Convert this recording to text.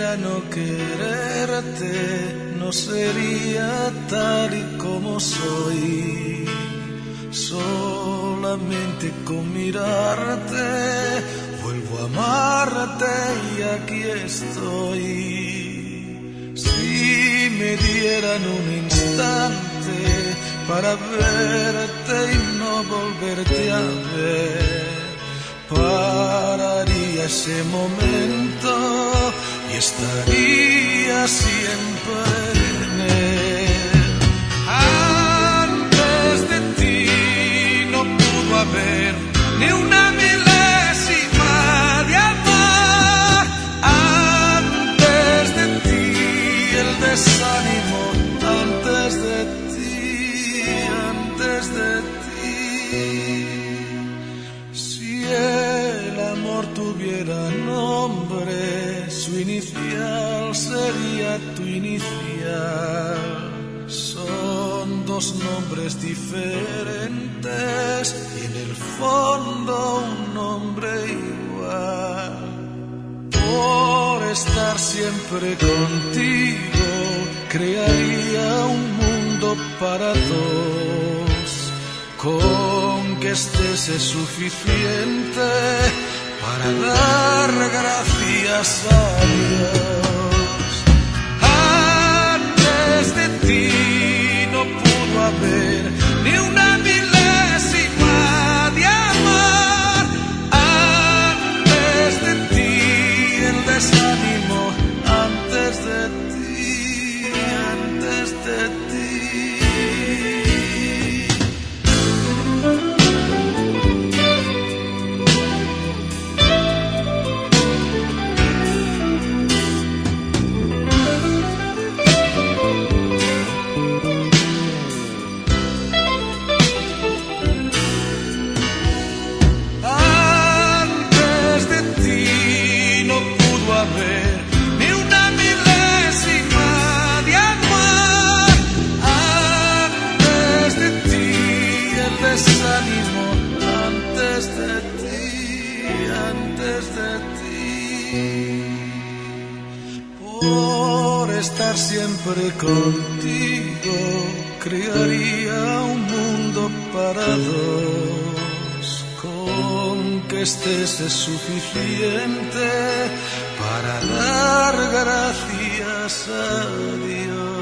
pudiera no quererte, no sería tal y como soy. Solamente con mirarte vuelvo a amarte y aquí estoy. Si me dieran un instante para verte y no volverte a ver, pararía ese momento y estaría siempre en él. Antes de ti no pudo haber ni una milésima de amor. Antes de ti el desánimo, antes de ti, antes de ti. Si el amor tuviera nombre, su inicial sería tu inicial. Son dos nombres diferentes y en el fondo un nombre igual. Por estar siempre contigo, crearía un mundo para dos. Con que estés es suficiente para dar gracias a Dios. Antes de ti no pudo haber ni una milésima de amor. Antes de ti el desánimo, antes de ti, antes de ti. Ni una milésima de amor. Antes de ti el desánimo, antes de ti, antes de ti. Por estar siempre contigo, crearía un mundo para dos. Con que estés es suficiente para dar gracias a Dios.